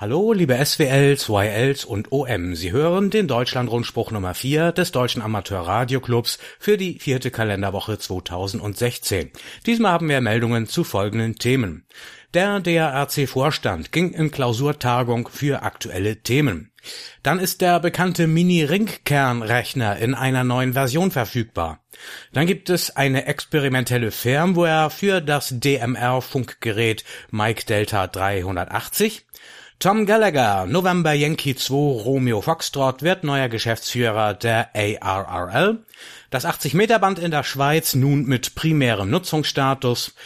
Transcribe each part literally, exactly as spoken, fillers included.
Hallo, liebe S W Ls, Y Ls und O M. Sie hören den Deutschlandrundspruch Nummer vier des Deutschen Amateur-Radio-Clubs für die vierte Kalenderwoche zweitausendsechzehn. Diesmal haben wir Meldungen zu folgenden Themen. Der D A R C-Vorstand ging in Klausurtagung für aktuelle Themen. Dann ist der bekannte Mini-Ringkern-Rechner in einer neuen Version verfügbar. Dann gibt es eine experimentelle Firmware für das D M R-Funkgerät Mike Delta dreihundertachtzig. Tom Gallagher, November Yankee zwei Romeo Foxtrot, wird neuer Geschäftsführer der A R R L. Das achtzig Meter Band in der Schweiz nun mit primärem Nutzungsstatus.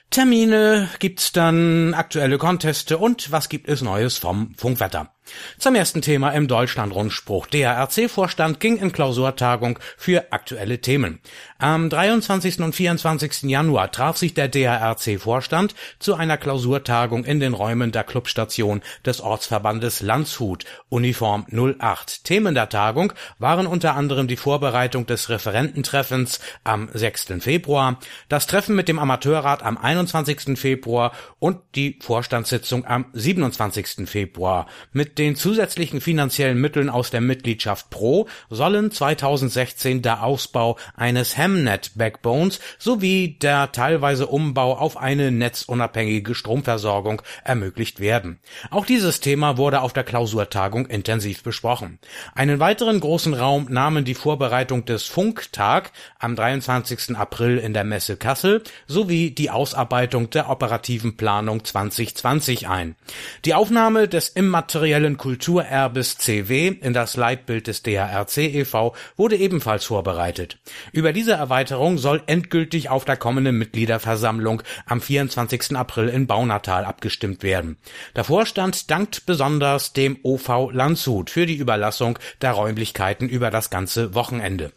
Termine gibt's dann, aktuelle Conteste und was gibt es Neues vom Funkwetter. Zum ersten Thema im Deutschlandrundspruch. D A R C-Vorstand ging in Klausurtagung für aktuelle Themen. Am dreiundzwanzigsten und vierundzwanzigsten Januar traf sich der D A R C-Vorstand zu einer Klausurtagung in den Räumen der Clubstation des Ortsverbandes Landshut, Uniform null acht. Themen der Tagung waren unter anderem die Vorbereitung des Referententreffens am sechsten Februar, das Treffen mit dem Amateurrat am einundzwanzigsten Februar und die Vorstandssitzung am siebenundzwanzigsten Februar. Mit den zusätzlichen finanziellen Mitteln aus der Mitgliedschaft Pro sollen zweitausendsechzehn der Ausbau eines Hemnet-Backbones sowie der teilweise Umbau auf eine netzunabhängige Stromversorgung ermöglicht werden. Auch dieses Thema wurde auf der Klausurtagung intensiv besprochen. Einen weiteren großen Raum nahmen die Vorbereitung des Funktag am dreiundzwanzigsten April in der Messe Kassel sowie die Ausarbeitung der operativen Planung zwanzig zwanzig ein. Die Aufnahme des immateriellen Kulturerbes C W in das Leitbild des D A R C e V wurde ebenfalls vorbereitet. Über diese Erweiterung soll endgültig auf der kommenden Mitgliederversammlung am vierundzwanzigsten April in Baunatal abgestimmt werden. Der Vorstand dankt besonders dem O V Landshut für die Überlassung der Räumlichkeiten über das ganze Wochenende.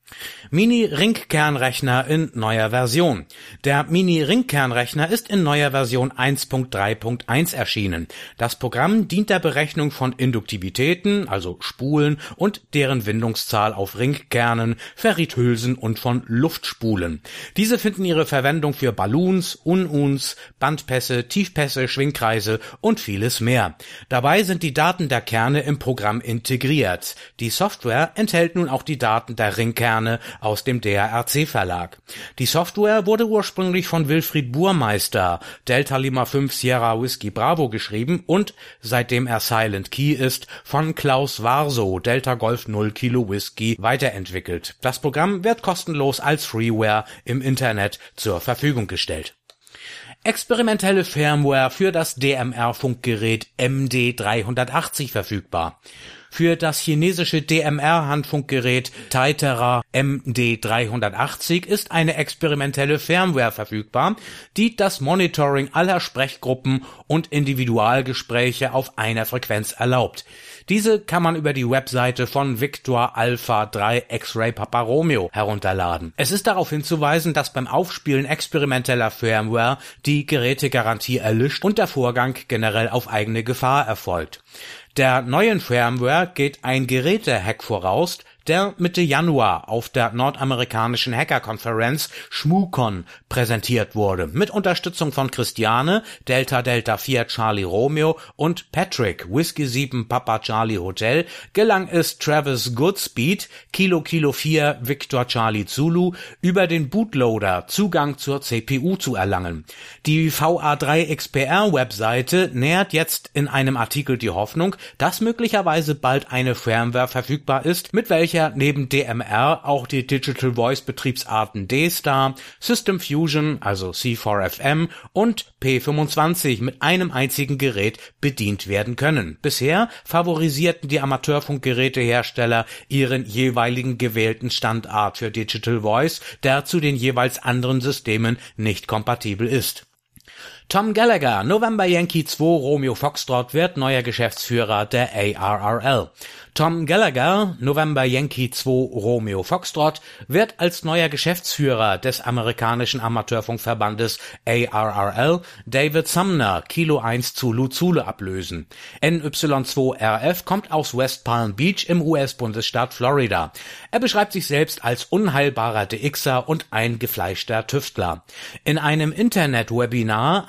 Mini-Ringkernrechner in neuer Version. Der Mini-Ringkernrechner ist in neuer Version eins Punkt drei Punkt eins erschienen. Das Programm dient der Berechnung von Induktivitäten, also Spulen und deren Windungszahl auf Ringkernen, Ferrithülsen und von Luftspulen. Diese finden ihre Verwendung für Balloons, Un-Uns, Bandpässe, Tiefpässe, Schwingkreise und vieles mehr. Dabei sind die Daten der Kerne im Programm integriert. Die Software enthält nun auch die Daten der Ringkerne aus dem D A R C-Verlag. Die Software wurde ursprünglich von Wilfried Burmeister, Delta Lima fünf Sierra Whiskey Bravo geschrieben und, seitdem er Silent Key ist, von Klaus Warso, Delta Golf null Kilo Whisky, weiterentwickelt. Das Programm wird kostenlos als Freeware im Internet zur Verfügung gestellt. Experimentelle Firmware für das D M R-Funkgerät M D dreihundertachtzig verfügbar. Für das chinesische D M R-Handfunkgerät Taitera M D dreihundertachtzig ist eine experimentelle Firmware verfügbar, die das Monitoring aller Sprechgruppen und Individualgespräche auf einer Frequenz erlaubt. Diese kann man über die Webseite von Victor Alpha drei X-Ray Papa Romeo herunterladen. Es ist darauf hinzuweisen, dass beim Aufspielen experimenteller Firmware die Gerätegarantie erlischt und der Vorgang generell auf eigene Gefahr erfolgt. Der neuen Firmware geht ein Gerätehack voraus, der Mitte Januar auf der nordamerikanischen Hackerkonferenz ShmooCon präsentiert wurde. Mit Unterstützung von Christiane, Delta Delta vier Charlie Romeo und Patrick, Whiskey sieben Papa Charlie Hotel, gelang es Travis Goodspeed, Kilo Kilo vier Victor Charlie Zulu, über den Bootloader Zugang zur C P U zu erlangen. Die V A drei X P R-Webseite nährt jetzt in einem Artikel die Hoffnung, dass möglicherweise bald eine Firmware verfügbar ist, mit welcher neben D M R auch die Digital Voice Betriebsarten D-Star, System Fusion, also C vier F M und P fünfundzwanzig mit einem einzigen Gerät bedient werden können. Bisher favorisierten die Amateurfunkgerätehersteller ihren jeweiligen gewählten Standard für Digital Voice, der zu den jeweils anderen Systemen nicht kompatibel ist. Tom Gallagher, November Yankee zwei Romeo Foxtrot, wird neuer Geschäftsführer der A R R L. Tom Gallagher, November Yankee zwei Romeo Foxtrot, wird als neuer Geschäftsführer des amerikanischen Amateurfunkverbandes A R R L David Sumner, Kilo eins Zulu Zulu ablösen. N Y zwei R F kommt aus West Palm Beach im U S-Bundesstaat Florida. Er beschreibt sich selbst als unheilbarer D Xer und ein gefleischter Tüftler. In einem Internet-Webinar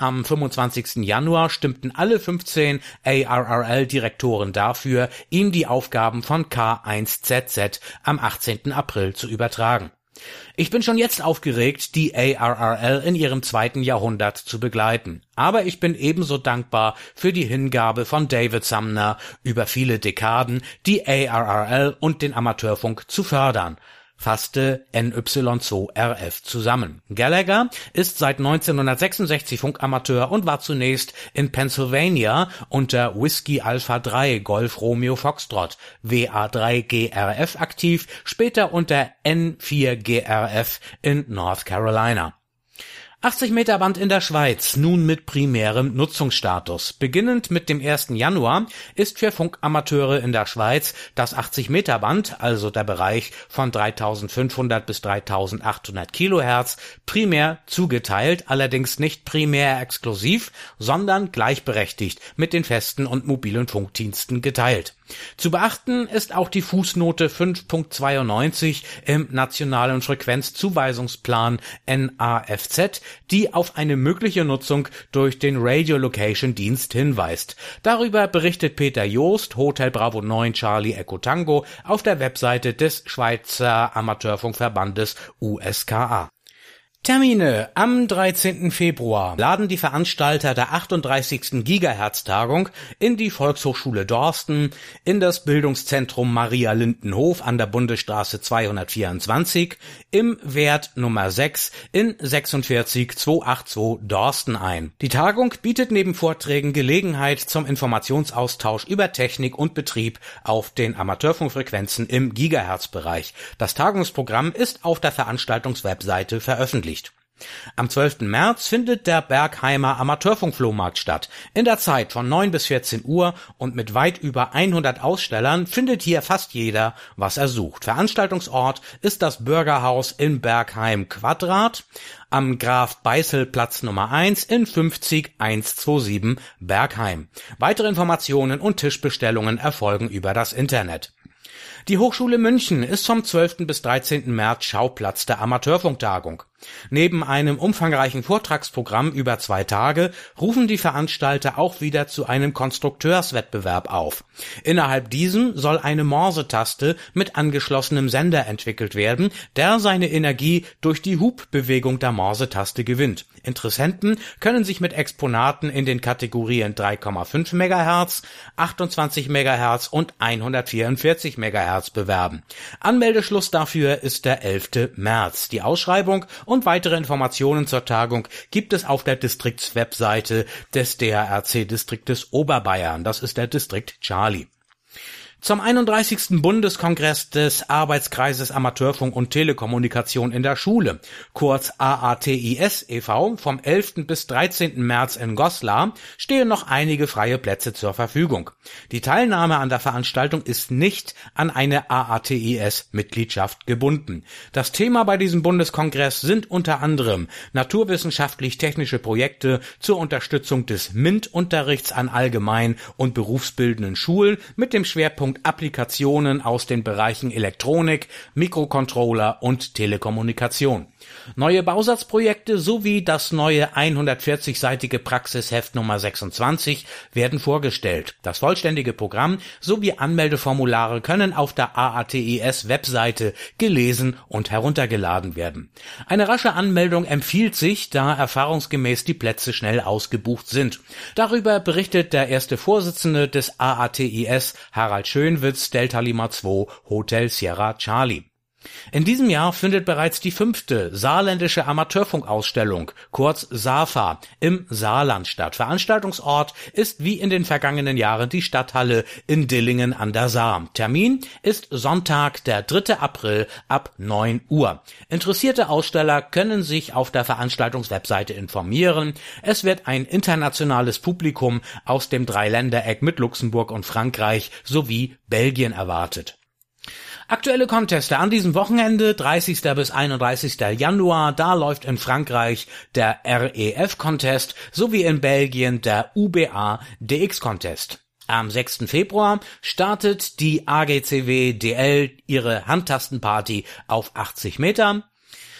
am fünfundzwanzigsten Januar stimmten alle fünfzehn A R R L-Direktoren dafür, ihm die Aufgaben von K eins Z Z am achtzehnten April zu übertragen. Ich bin schon jetzt aufgeregt, die A R R L in ihrem zweiten Jahrhundert zu begleiten. Aber ich bin ebenso dankbar für die Hingabe von David Sumner, über viele Dekaden die A R R L und den Amateurfunk zu fördern, fasste N Y Z O R F zusammen. Gallagher ist seit neunzehnhundertsechsundsechzig Funkamateur und war zunächst in Pennsylvania unter Whiskey Alpha drei Golf Romeo Foxtrot W A drei G R F aktiv, später unter N vier G R F in North Carolina. achtzig Meter Band in der Schweiz, nun mit primärem Nutzungsstatus. Beginnend mit dem ersten Januar ist für Funkamateure in der Schweiz das achtzig Meter Band, also der Bereich von dreitausendfünfhundert bis dreitausendachthundert Kilohertz, primär zugeteilt, allerdings nicht primär exklusiv, sondern gleichberechtigt mit den festen und mobilen Funkdiensten geteilt. Zu beachten ist auch die Fußnote fünf Punkt zweiundneunzig im Nationalen Frequenzzuweisungsplan N A F Z, die auf eine mögliche Nutzung durch den Radio-Location-Dienst hinweist. Darüber berichtet Peter Joost, Hotel Bravo neun Charlie Echo Tango, auf der Webseite des Schweizer Amateurfunkverbandes U S K A. Termine. Am dreizehnten Februar laden die Veranstalter der achtunddreißigsten Gigahertz-Tagung in die Volkshochschule Dorsten, in das Bildungszentrum Maria Lindenhof an der Bundesstraße zweihundertvierundzwanzig, im Wert Nummer sechs in sechsundvierzig zweihundertzweiundachtzig Dorsten ein. Die Tagung bietet neben Vorträgen Gelegenheit zum Informationsaustausch über Technik und Betrieb auf den Amateurfunkfrequenzen im Gigahertz-Bereich. Das Tagungsprogramm ist auf der Veranstaltungswebseite veröffentlicht. Am zwölften März findet der Bergheimer Amateurfunkflohmarkt statt. In der Zeit von neun bis vierzehn Uhr und mit weit über hundert Ausstellern findet hier fast jeder, was er sucht. Veranstaltungsort ist das Bürgerhaus in Bergheim Quadrat am Graf-Beißel-Platz Nummer eins in fünfzig hundertsiebenundzwanzig Bergheim. Weitere Informationen und Tischbestellungen erfolgen über das Internet. Die Hochschule München ist vom zwölften bis dreizehnten März Schauplatz der Amateurfunktagung. Neben einem umfangreichen Vortragsprogramm über zwei Tage rufen die Veranstalter auch wieder zu einem Konstrukteurswettbewerb auf. Innerhalb diesem soll eine Morsetaste mit angeschlossenem Sender entwickelt werden, der seine Energie durch die Hubbewegung der Morsetaste gewinnt. Interessenten können sich mit Exponaten in den Kategorien drei Komma fünf Megahertz, achtundzwanzig Megahertz und hundertvierundvierzig Megahertz bewerben. Anmeldeschluss dafür ist der elfte März. Die Ausschreibung und weitere Informationen zur Tagung gibt es auf der Distriktswebseite des D R R C-Distriktes Oberbayern. Das ist der Distrikt Charlie. Zum einunddreißigsten Bundeskongress des Arbeitskreises Amateurfunk und Telekommunikation in der Schule, kurz A A T I S e V, vom elften bis dreizehnten März in Goslar, stehen noch einige freie Plätze zur Verfügung. Die Teilnahme an der Veranstaltung ist nicht an eine A A T I S-Mitgliedschaft gebunden. Das Thema bei diesem Bundeskongress sind unter anderem naturwissenschaftlich-technische Projekte zur Unterstützung des MINT-Unterrichts an allgemein- und berufsbildenden Schulen mit dem Schwerpunkt Applikationen aus den Bereichen Elektronik, Mikrocontroller und Telekommunikation. Neue Bausatzprojekte sowie das neue hundertvierzig-seitige Praxisheft Nummer sechsundzwanzig werden vorgestellt. Das vollständige Programm sowie Anmeldeformulare können auf der A A T I S-Webseite gelesen und heruntergeladen werden. Eine rasche Anmeldung empfiehlt sich, da erfahrungsgemäß die Plätze schnell ausgebucht sind. Darüber berichtet der erste Vorsitzende des A A T I S, Harald Schönwitz, Delta Lima zwei, Hotel Sierra Charlie. In diesem Jahr findet bereits die fünfte saarländische Amateurfunkausstellung, kurz SAFA, im Saarland statt. Veranstaltungsort ist wie in den vergangenen Jahren die Stadthalle in Dillingen an der Saar. Termin ist Sonntag, der dritte April ab neun Uhr. Interessierte Aussteller können sich auf der Veranstaltungswebseite informieren. Es wird ein internationales Publikum aus dem Dreiländereck mit Luxemburg und Frankreich sowie Belgien erwartet. Aktuelle Conteste an diesem Wochenende, dreißigsten bis einunddreißigsten Januar, da läuft in Frankreich der R E F-Contest sowie in Belgien der U B A D X-Contest. Am sechsten Februar startet die A G C W D L ihre Handtastenparty auf achtzig Meter.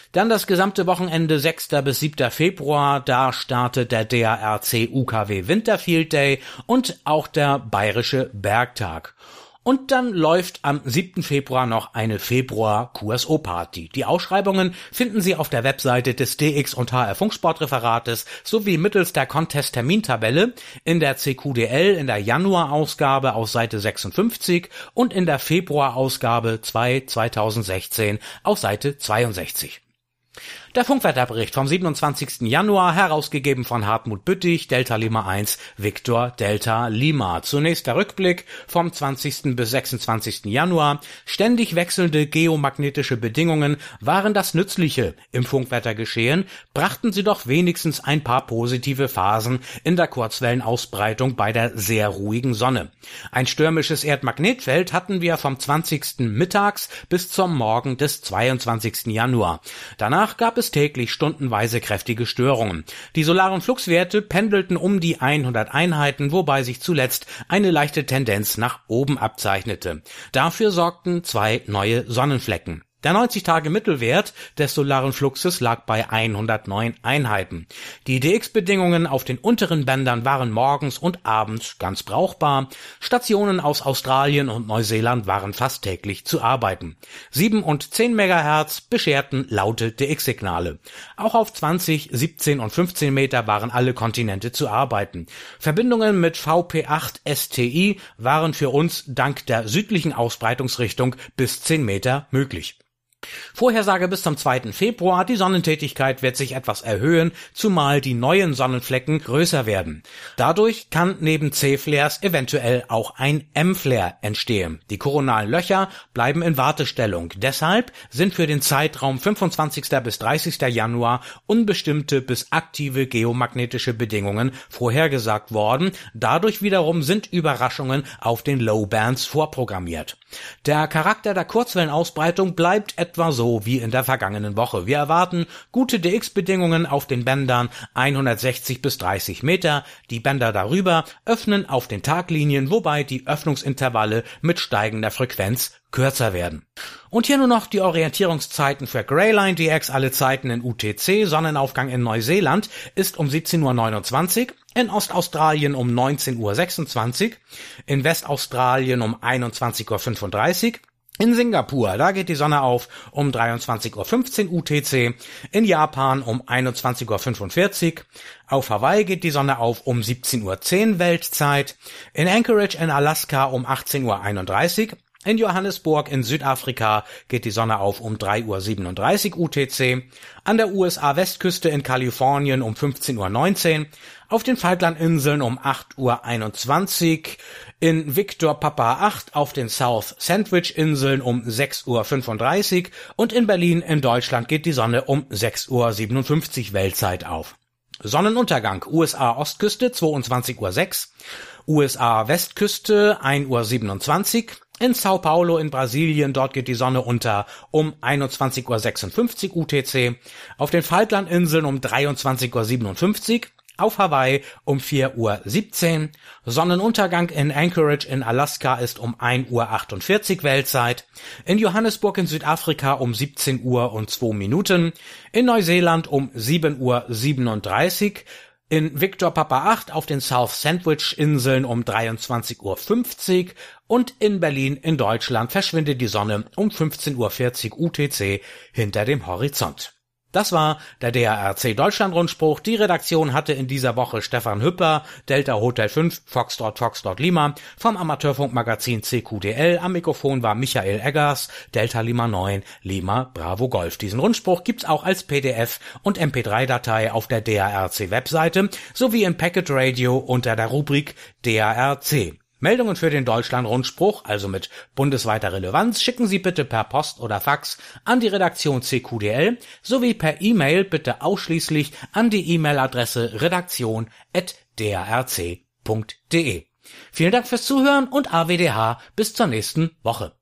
Dann das gesamte Wochenende sechster bis siebter Februar, da startet der D A R C U K W Winterfield Day und auch der Bayerische Bergtag. Und dann läuft am siebten Februar noch eine Februar-Q S O-Party. Die Ausschreibungen finden Sie auf der Webseite des D X und H R Funksportreferates sowie mittels der Contest-Termintabelle in der C Q D L in der Januar-Ausgabe aus Seite sechsundfünfzig und in der Februar-Ausgabe zwei zweitausendsechzehn auf Seite zweiundsechzig. Der Funkwetterbericht vom siebenundzwanzigsten Januar, herausgegeben von Hartmut Büttig, Delta Lima eins, Victor Delta Lima. Zunächst der Rückblick vom zwanzigsten bis sechsundzwanzigsten Januar. Ständig wechselnde geomagnetische Bedingungen waren das Nützliche im Funkwettergeschehen, brachten sie doch wenigstens ein paar positive Phasen in der Kurzwellenausbreitung bei der sehr ruhigen Sonne. Ein stürmisches Erdmagnetfeld hatten wir vom zwanzigsten mittags bis zum Morgen des zweiundzwanzigsten Januar. Danach gab es täglich stundenweise kräftige Störungen. Die solaren Fluxwerte pendelten um die hundert Einheiten, wobei sich zuletzt eine leichte Tendenz nach oben abzeichnete. Dafür sorgten zwei neue Sonnenflecken. Der neunzig-Tage-Mittelwert des solaren Fluxes lag bei hundertneun Einheiten. Die D X-Bedingungen auf den unteren Bändern waren morgens und abends ganz brauchbar. Stationen aus Australien und Neuseeland waren fast täglich zu arbeiten. sieben und zehn Megahertz bescherten laute D X-Signale. Auch auf zwanzig, siebzehn und fünfzehn Meter waren alle Kontinente zu arbeiten. Verbindungen mit V P acht S T I waren für uns dank der südlichen Ausbreitungsrichtung bis zehn Meter möglich. Vorhersage bis zum zweiten Februar, die Sonnentätigkeit wird sich etwas erhöhen, zumal die neuen Sonnenflecken größer werden. Dadurch kann neben C-Flares eventuell auch ein M-Flare entstehen. Die koronalen Löcher bleiben in Wartestellung. Deshalb sind für den Zeitraum fünfundzwanzigsten bis dreißigsten Januar unbestimmte bis aktive geomagnetische Bedingungen vorhergesagt worden. Dadurch wiederum sind Überraschungen auf den Low-Bands vorprogrammiert. Der Charakter der Kurzwellenausbreitung bleibt etwa so wie in der vergangenen Woche. Wir erwarten gute D X-Bedingungen auf den Bändern hundertsechzig bis dreißig Meter. Die Bänder darüber öffnen auf den Taglinien, wobei die Öffnungsintervalle mit steigender Frequenz kürzer werden. Und hier nur noch die Orientierungszeiten für Greyline D X, alle Zeiten in U T C. Sonnenaufgang in Neuseeland ist um siebzehn Uhr neunundzwanzig, in Ostaustralien um neunzehn Uhr sechsundzwanzig, in Westaustralien um einundzwanzig Uhr fünfunddreißig, in Singapur, da geht die Sonne auf um dreiundzwanzig Uhr fünfzehn U T C, in Japan um einundzwanzig Uhr fünfundvierzig, auf Hawaii geht die Sonne auf um siebzehn Uhr zehn Weltzeit, in Anchorage in Alaska um achtzehn Uhr einunddreißig, in Johannesburg in Südafrika geht die Sonne auf um drei Uhr siebenunddreißig U T C, an der U S A-Westküste in Kalifornien um fünfzehn Uhr neunzehn, auf den Falklandinseln um acht Uhr einundzwanzig, in Victor Papa acht auf den South Sandwich Inseln um sechs Uhr fünfunddreißig und in Berlin in Deutschland geht die Sonne um sechs Uhr siebenundfünfzig Weltzeit auf. Sonnenuntergang U S A-Ostküste zweiundzwanzig Uhr sechs, U S A-Westküste ein Uhr siebenundzwanzig, in Sao Paulo in Brasilien, dort geht die Sonne unter um einundzwanzig Uhr sechsundfünfzig U T C, auf den Falklandinseln um dreiundzwanzig Uhr siebenundfünfzig, auf Hawaii um vier Uhr siebzehn, Sonnenuntergang in Anchorage in Alaska ist um ein Uhr achtundvierzig Weltzeit, in Johannesburg in Südafrika um siebzehn Uhr und zwei Minuten, in Neuseeland um sieben Uhr siebenunddreißig, in Victor Papa acht auf den South Sandwich Inseln um dreiundzwanzig Uhr fünfzig und in Berlin in Deutschland verschwindet die Sonne um fünfzehn Uhr vierzig U T C hinter dem Horizont. Das war der D A R C Deutschland-Rundspruch. Die Redaktion hatte in dieser Woche Stefan Hüpper, Delta Hotel fünf, Foxtrot Foxtrot Lima, vom Amateurfunkmagazin C Q D L. Am Mikrofon war Michael Eggers, Delta Lima neun, Lima Bravo Golf. Diesen Rundspruch gibt's auch als P D F und M P drei Datei auf der D A R C-Webseite sowie im Packet Radio unter der Rubrik D A R C. Meldungen für den Deutschland-Rundspruch, also mit bundesweiter Relevanz, schicken Sie bitte per Post oder Fax an die Redaktion C Q D L sowie per E-Mail bitte ausschließlich an die E-Mail-Adresse redaktion at d a r c punkt d e. Vielen Dank fürs Zuhören und A W D H bis zur nächsten Woche.